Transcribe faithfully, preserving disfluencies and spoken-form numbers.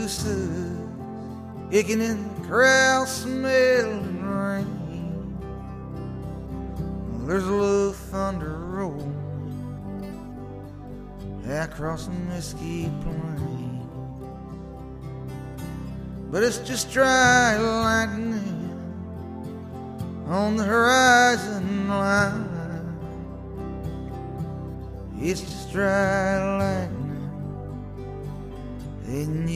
cabooses, kicking in the corral, smelling rain. There's a little thunder rolling across the Mesquite Plain, but it's just dry lightning on the horizon line. It's just dry lightning, and